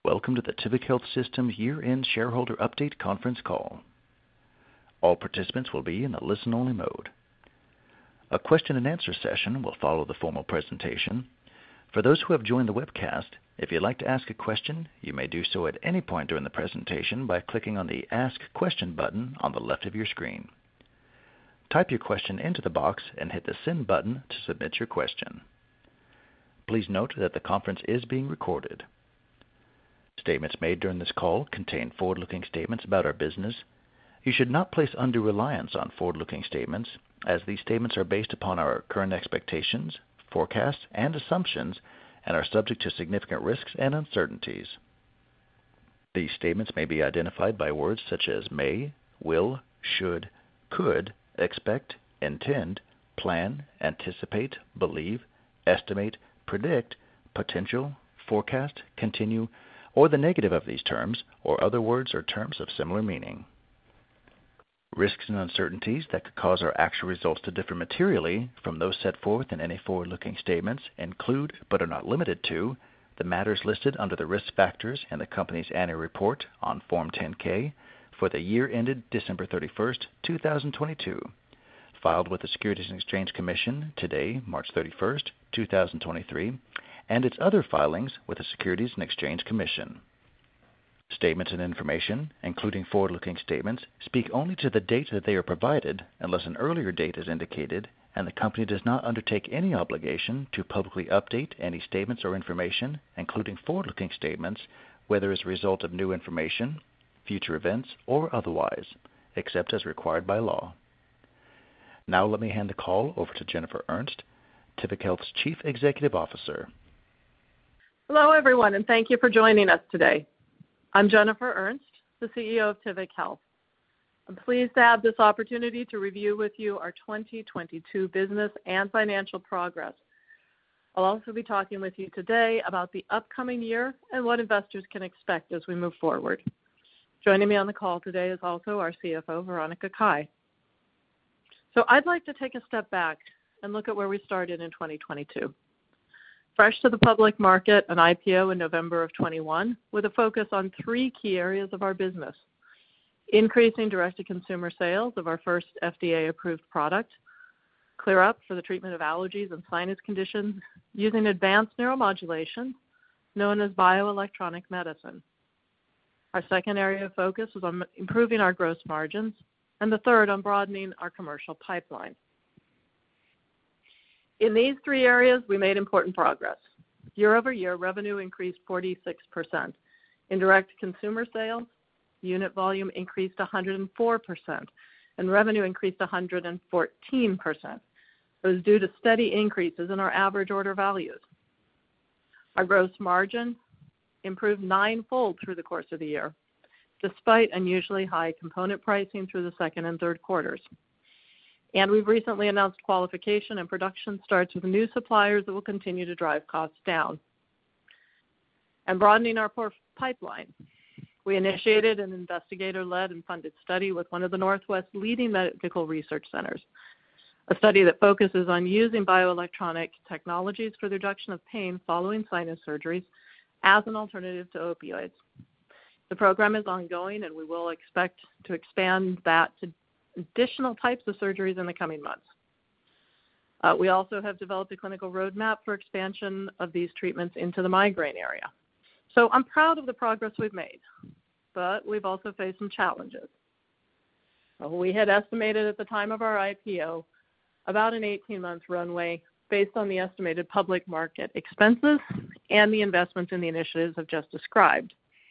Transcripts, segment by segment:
Welcome to the Tivic Health Systems Year-End Shareholder Update Conference Call. All participants will be in a listen-only mode. A question-and-answer session will follow the formal presentation. For those who have joined the webcast, if you'd like to ask a question, you may do so at any point during the presentation by clicking on the Ask Question button on the left of your screen. Type your question into the box and hit the Send button to submit your question. Please note that the conference is being recorded. Statements made during this call contain forward-looking statements about our business. You should not place undue reliance on forward-looking statements, as these statements are based upon our current expectations, forecasts, and assumptions, and are subject to significant risks and uncertainties. These statements may be identified by words such as may, will, should, could, expect, intend, plan, anticipate, believe, estimate, predict, potential, forecast, continue, or the negative of these terms, or other words or terms of similar meaning. Risks and uncertainties that could cause our actual results to differ materially from those set forth in any forward-looking statements include, but are not limited to, the matters listed under the risk factors in the company's annual report on Form 10-K for the year ended December 31st, 2022, filed with the Securities and Exchange Commission today, March 31st, 2023, and its other filings with the Securities and Exchange Commission. Statements and information, including forward-looking statements, speak only to the date that they are provided, unless an earlier date is indicated, and the company does not undertake any obligation to publicly update any statements or information, including forward-looking statements, whether as a result of new information, future events, or otherwise, except as required by law. Now let me hand the call over to Jennifer Ernst, Tivic Health's Chief Executive Officer. Hello, everyone, and thank you for joining us today. I'm Jennifer Ernst, the CEO of Tivic Health. I'm pleased to have this opportunity to review with you our 2022 business and financial progress. I'll also be talking with you today about the upcoming year and what investors can expect as we move forward. Joining me on the call today is also our CFO, Veronica Cai. So I'd like to take a step back and look at where we started in 2022. Fresh to the public market, an IPO in November of 21, with a focus on three key areas of our business: increasing direct-to-consumer sales of our first FDA-approved product, ClearUp for the treatment of allergies and sinus conditions using advanced neuromodulation, known as bioelectronic medicine. Our second area of focus was on improving our gross margins, and the third on broadening our commercial pipeline. In these three areas, we made important progress. Year over year, revenue increased 46%. In direct-to-consumer sales, unit volume increased 104%, and revenue increased 114%. It was due to steady increases in our average order values. Our gross margin improved ninefold through the course of the year, despite unusually high component pricing through the second and third quarters. And we've recently announced qualification and production starts with new suppliers that will continue to drive costs down. And broadening our pipeline, we initiated an investigator-led and funded study with one of the Northwest's leading medical research centers, a study that focuses on using bioelectronic technologies for the reduction of pain following sinus surgeries as an alternative to opioids. The program is ongoing, and we will expect to expand that to additional types of surgeries in the coming months. We also have developed a clinical roadmap for expansion of these treatments into the migraine area. So I'm proud of the progress we've made, but we've also faced some challenges. We had estimated at the time of our IPO about an 18-month runway based on the estimated public market expenses and the investments in the initiatives I've just described.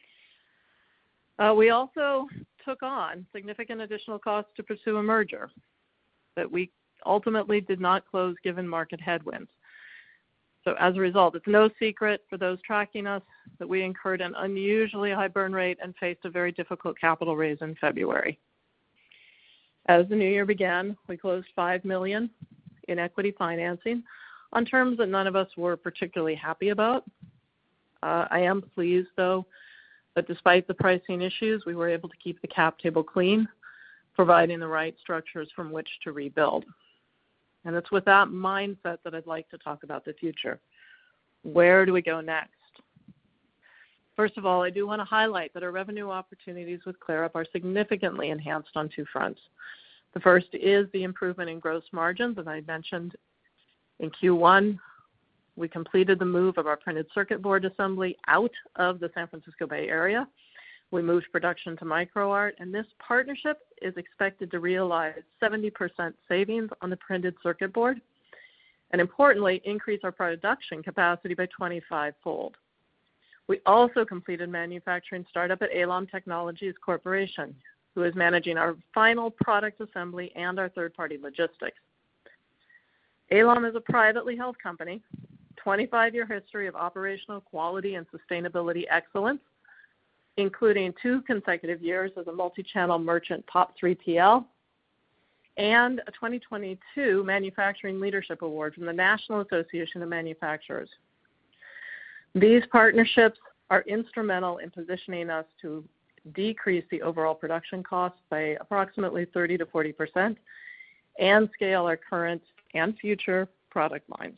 We also took on significant additional costs to pursue a merger that we ultimately did not close given market headwinds. So as a result, it's no secret for those tracking us that we incurred an unusually high burn rate and faced a very difficult capital raise in February. As the new year began, we closed $5 million in equity financing on terms that none of us were particularly happy about. I am pleased, though, that despite the pricing issues, we were able to keep the cap table clean, providing the right structures from which to rebuild. And it's with that mindset that I'd like to talk about the future. Where do we go next? First of all, I do want to highlight that our revenue opportunities with ClearUp are significantly enhanced on two fronts. The first is the improvement in gross margins. As I mentioned, in Q1, we completed the move of our printed circuit board assembly out of the San Francisco Bay Area. We moved production to MicroArt, and this partnership is expected to realize 70% savings on the printed circuit board, and importantly, increase our production capacity by 25-fold. We also completed manufacturing startup at Alom Technologies Corporation, who is managing our final product assembly and our third-party logistics. Alom is a privately held company, 25-year history of operational quality and sustainability excellence, including 2 consecutive years as a multi-channel merchant top 3PL, and a 2022 Manufacturing Leadership Award from the National Association of Manufacturers. These partnerships are instrumental in positioning us to decrease the overall production costs by approximately 30 to 40% and scale our current and future product lines.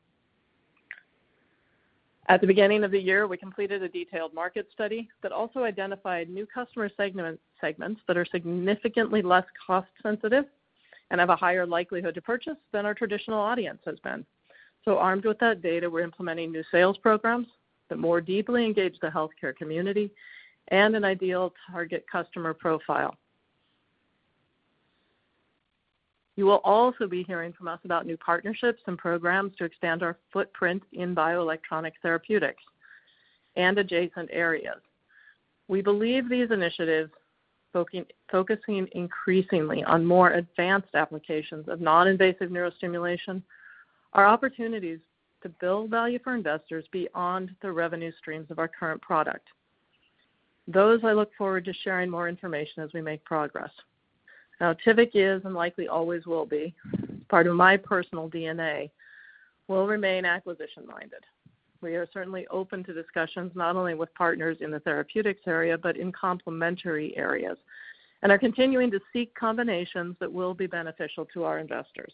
At the beginning of the year, we completed a detailed market study that also identified new customer segments that are significantly less cost sensitive and have a higher likelihood to purchase than our traditional audience has been. So armed with that data, we're implementing new sales programs that more deeply engage the healthcare community and an ideal target customer profile. You will also be hearing from us about new partnerships and programs to expand our footprint in bioelectronic therapeutics and adjacent areas. We believe these initiatives, focusing increasingly on more advanced applications of non-invasive neurostimulation, are opportunities to build value for investors beyond the revenue streams of our current product. Those I look forward to sharing more information as we make progress. Now, Tivic is, and likely always will be, part of my personal DNA, will remain acquisition-minded. We are certainly open to discussions not only with partners in the therapeutics area, but in complementary areas, and are continuing to seek combinations that will be beneficial to our investors.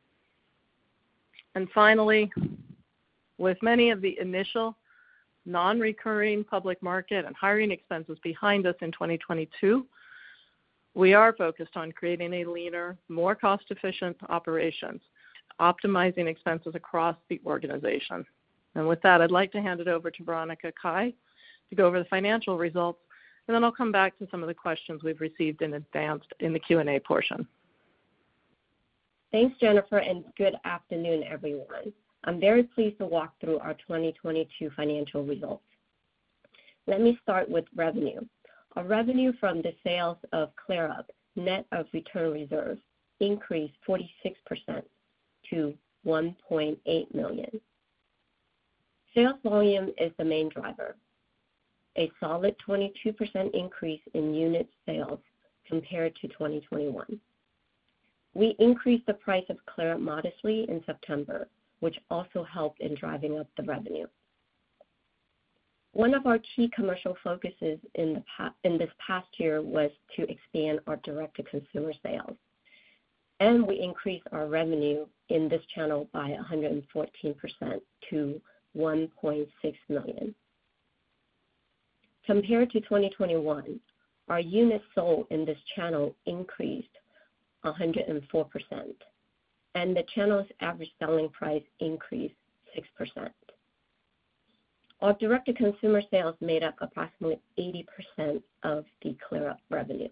And finally, with many of the initial non-recurring public market and hiring expenses behind us in 2022, we are focused on creating a leaner, more cost-efficient operations, optimizing expenses across the organization. And with that, I'd like to hand it over to Veronica Cai to go over the financial results, and then I'll come back to some of the questions we've received in advance in the Q&A portion. Thanks, Jennifer, and good afternoon, everyone. I'm very pleased to walk through our 2022 financial results. Let me start with revenue. Our revenue from the sales of ClearUp, net of return reserves, increased 46% to $1.8 million. Sales volume is the main driver. A solid 22% increase in unit sales compared to 2021. We increased the price of ClearUp modestly in September, which also helped in driving up the revenue. One of our key commercial focuses in this past year was to expand our direct-to-consumer sales, and we increased our revenue in this channel by 114% to $1.6 million. Compared to 2021, our units sold in this channel increased 104%, and the channel's average selling price increased 6%. Our direct-to-consumer sales made up approximately 80% of the ClearUp revenue.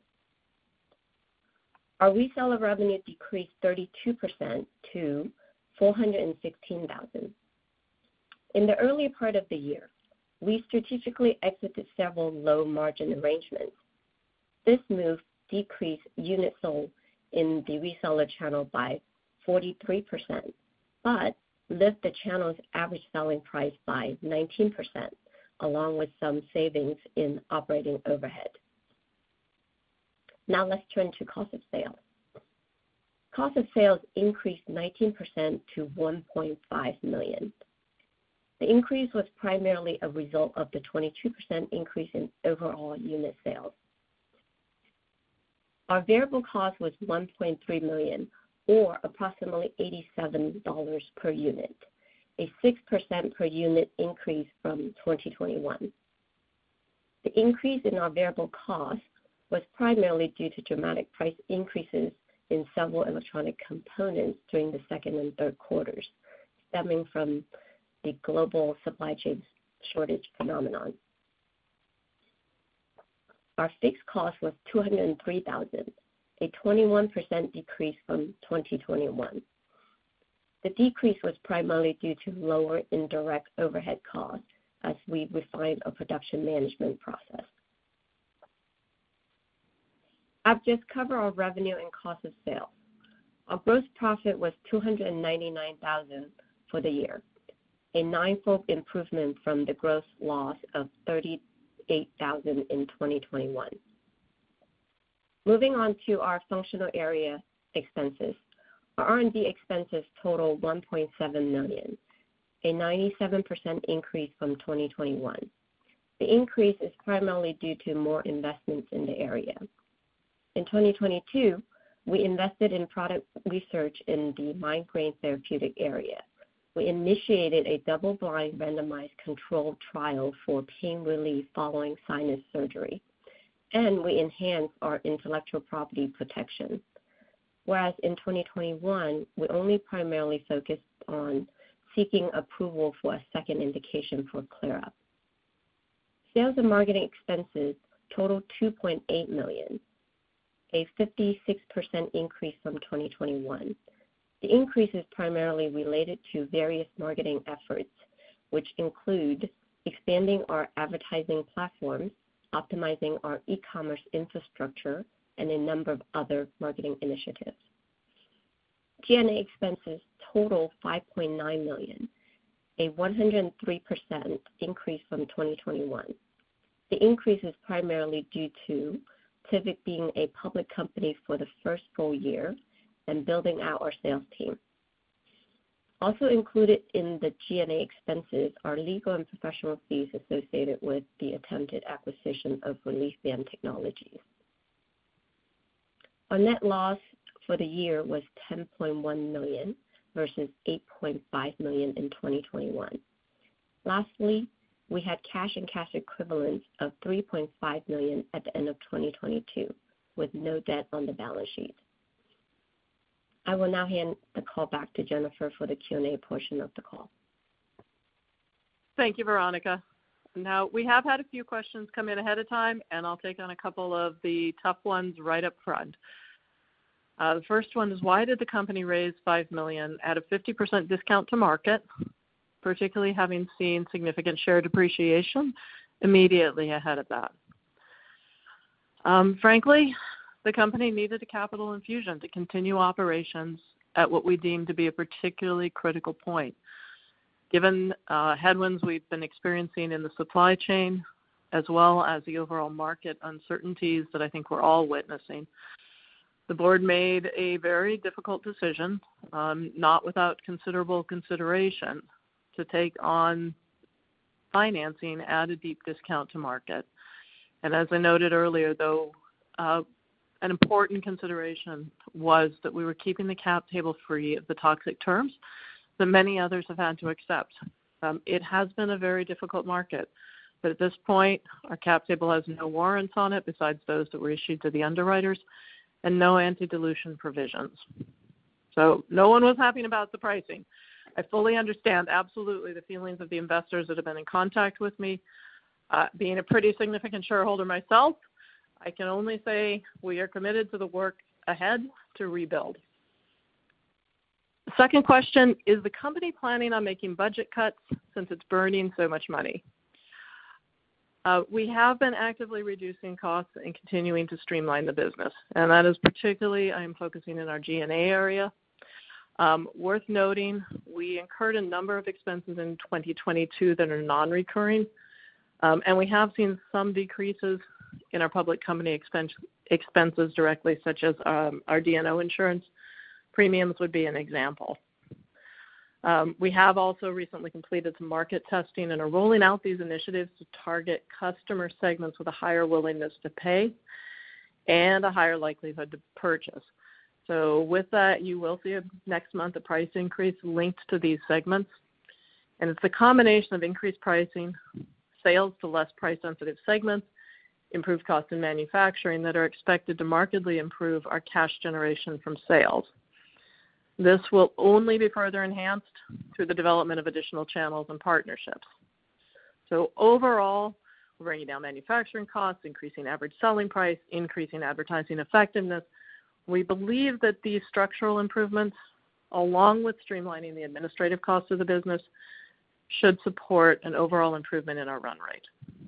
Our reseller revenue decreased 32% to $416,000. In the early part of the year, we strategically exited several low-margin arrangements. This move decreased units sold in the reseller channel by 43%, but lift the channel's average selling price by 19%, along with some savings in operating overhead. Now let's turn to cost of sales. Cost of sales increased 19% to $1.5 million. The increase was primarily a result of the 22% increase in overall unit sales. Our variable cost was $1.3 million, or approximately $87 per unit, a 6% per unit increase from 2021. The increase in our variable costs was primarily due to dramatic price increases in several electronic components during the second and third quarters, stemming from the global supply chain shortage phenomenon. Our fixed cost was $203,000, a 21% decrease from 2021. The decrease was primarily due to lower indirect overhead costs as we refined our production management process. I've just covered our revenue and cost of sales. Our gross profit was $299,000 for the year, a ninefold improvement from the gross loss of $38,000 in 2021. Moving on to our functional area expenses. Our R&D expenses total $1.7 million, a 97% increase from 2021. The increase is primarily due to more investments in the area. In 2022, we invested in product research in the migraine therapeutic area. We initiated a double-blind randomized controlled trial for pain relief following sinus surgery, and we enhanced our intellectual property protection. Whereas in 2021, we only primarily focused on seeking approval for a second indication for ClearUp. Sales and marketing expenses totaled $2.8 million, a 56% increase from 2021. The increase is primarily related to various marketing efforts, which include expanding our advertising platforms, optimizing our e-commerce infrastructure, and a number of other marketing initiatives. G&A expenses total $5.9 million, a 103% increase from 2021. The increase is primarily due to Tivic being a public company for the first full year and building out our sales team. Also included in the G&A expenses are legal and professional fees associated with the attempted acquisition of Relief Band Technologies. Our net loss for the year was $10.1 million versus $8.5 million in 2021. Lastly, we had cash and cash equivalents of $3.5 million at the end of 2022, with no debt on the balance sheet. I will now hand the call back to Jennifer for the Q&A portion of the call. Thank you, Veronica. Now, we have had a few questions come in ahead of time, and I'll take on a couple of the tough ones right up front. The first one is, why did the company raise $5 million at a 50% discount to market, particularly having seen significant share depreciation immediately ahead of that? Frankly, the company needed a capital infusion to continue operations at what we deemed to be a particularly critical point. Given headwinds we've been experiencing in the supply chain, as well as the overall market uncertainties that I think we're all witnessing, the board made a very difficult decision, not without considerable consideration, to take on financing at a deep discount to market. And as I noted earlier, though, an important consideration was that we were keeping the cap table free of the toxic terms that many others have had to accept. It has been a very difficult market, but at this point, our cap table has no warrants on it besides those that were issued to the underwriters, and no anti-dilution provisions. So no one was happy about the pricing. I fully understand absolutely the feelings of the investors that have been in contact with me. Being a pretty significant shareholder myself, I can only say we are committed to the work ahead to rebuild. The second question, is the company planning on making budget cuts since it's burning so much money? We have been actively reducing costs and continuing to streamline the business, and that is particularly, I am focusing in our G&A area. Worth noting, we incurred a number of expenses in 2022 that are non-recurring, and we have seen some decreases in our public company expenses directly, such as our D&O insurance premiums would be an example. We have also recently completed some market testing and are rolling out these initiatives to target customer segments with a higher willingness to pay and a higher likelihood to purchase. So with that, you will see next month a price increase linked to these segments. And it's a combination of increased pricing, sales to less price-sensitive segments, improve cost in manufacturing that are expected to markedly improve our cash generation from sales. This will only be further enhanced through the development of additional channels and partnerships. So overall, we're bringing down manufacturing costs, increasing average selling price, increasing advertising effectiveness. We believe that these structural improvements, along with streamlining the administrative costs of the business, should support an overall improvement in our run rate.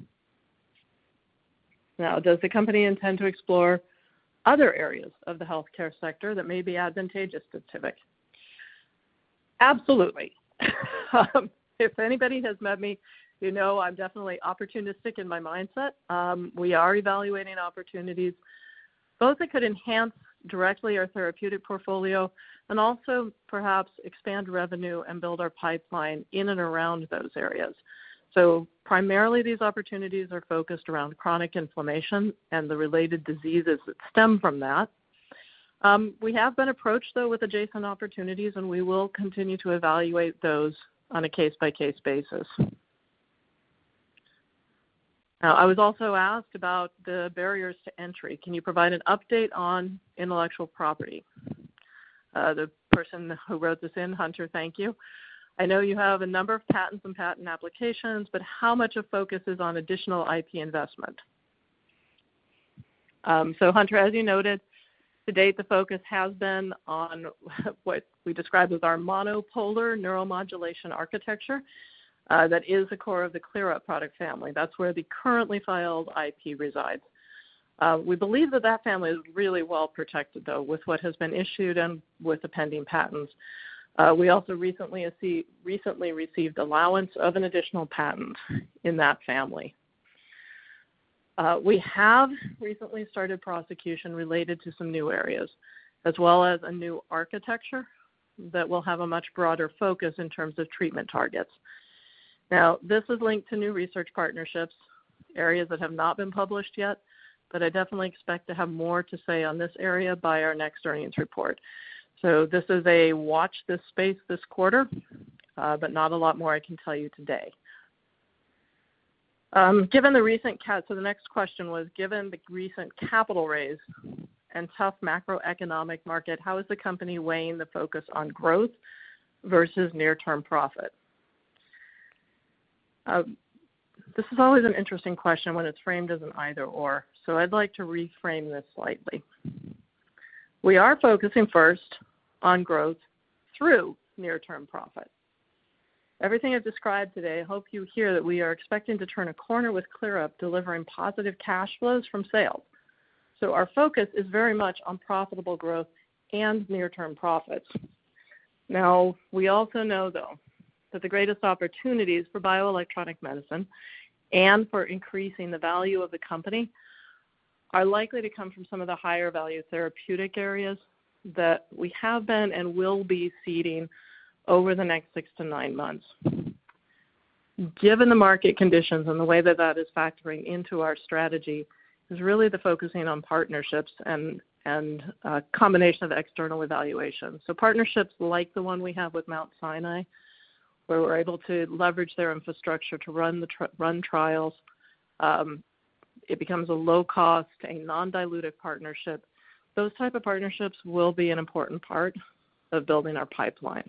Now, does the company intend to explore other areas of the healthcare sector that may be advantageous to Tivic? Absolutely. If anybody has met me, you know I'm definitely opportunistic in my mindset. We are evaluating opportunities, both that could enhance directly our therapeutic portfolio and also perhaps expand revenue and build our pipeline in and around those areas. So primarily these opportunities are focused around chronic inflammation and the related diseases that stem from that. We have been approached, though, with adjacent opportunities, and we will continue to evaluate those on a case-by-case basis. Now, I was also asked about the barriers to entry. Can you provide an update on intellectual property? The person who wrote this in, Hunter, thank you. I know you have a number of patents and patent applications, but how much of focus is on additional IP investment? So, Hunter, as you noted, to date, the focus has been on what we describe as our monopolar neuromodulation architecture. That is the core of the ClearUp product family. That's where the currently filed IP resides. We believe that that family is really well protected, though, with what has been issued and with the pending patents. We also recently received allowance of an additional patent in that family. We have recently started prosecution related to some new areas, as well as a new architecture that will have a much broader focus in terms of treatment targets. Now, this is linked to new research partnerships, areas that have not been published yet, but I definitely expect to have more to say on this area by our next earnings report. So this is a watch this space this quarter, but not a lot more I can tell you today. Given the recent so the next question was, given the recent capital raise and tough macroeconomic market, how is the company weighing the focus on growth versus near-term profit? This is always an interesting question when it's framed as an either-or, so I'd like to reframe this slightly. We are focusing first on growth through near-term profit. Everything I've described today, I hope you hear that we are expecting to turn a corner with ClearUp, delivering positive cash flows from sales. So our focus is very much on profitable growth and near-term profits. Now, we also know, though, that the greatest opportunities for bioelectronic medicine and for increasing the value of the company are likely to come from some of the higher value therapeutic areas that we have been and will be seeding over the next 6 to 9 months. Given the market conditions and the way that that is factoring into our strategy is really the focusing on partnerships and a combination of external evaluations. So partnerships like the one we have with Mount Sinai, where we're able to leverage their infrastructure to run trials. It becomes a low-cost, a non-dilutive partnership. Those type of partnerships will be an important part of building our pipeline.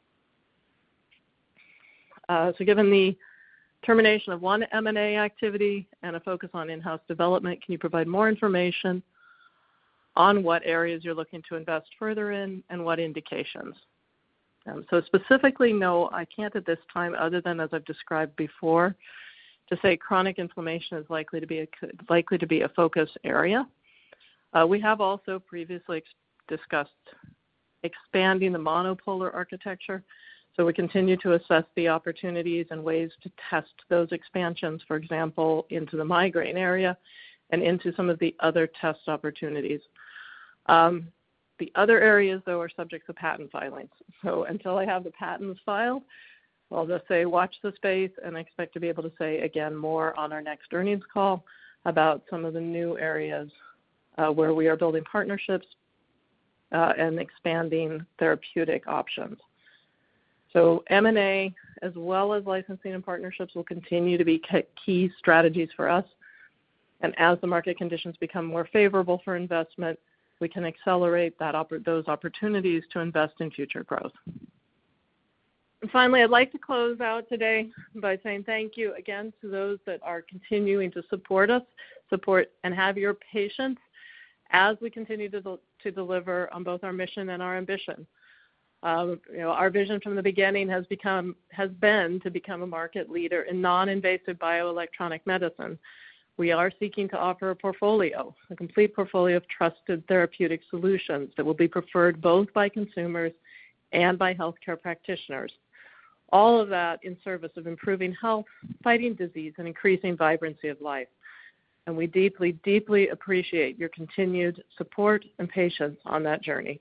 So given the termination of one M&A activity and a focus on in-house development, can you provide more information on what areas you're looking to invest further in and what indications? So specifically, no, I can't at this time, other than as I've described before, to say chronic inflammation is likely to be a focus area. We have also previously discussed expanding the monopolar architecture. So we continue to assess the opportunities and ways to test those expansions, for example, into the migraine area and into some of the other test opportunities. The other areas, though, are subject to patent filings. So until I have the patents filed, I'll just say watch the space, and I expect to be able to say, again, more on our next earnings call about some of the new areas where we are building partnerships and expanding therapeutic options. So M&A as well as licensing and partnerships will continue to be key strategies for us. And as the market conditions become more favorable for investment, we can accelerate those opportunities to invest in future growth. And finally, I'd like to close out today by saying thank you again to those that are continuing to support us, and have your patience as we continue to deliver on both our mission and our ambition. Our vision from the beginning has been to become a market leader in non-invasive bioelectronic medicine. We are seeking to offer a complete portfolio of trusted therapeutic solutions that will be preferred both by consumers and by healthcare practitioners. All of that in service of improving health, fighting disease, and increasing vibrancy of life. And we deeply, deeply appreciate your continued support and patience on that journey.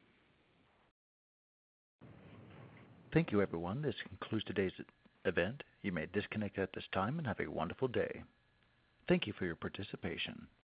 Thank you, everyone. This concludes today's event. You may disconnect at this time and have a wonderful day. Thank you for your participation.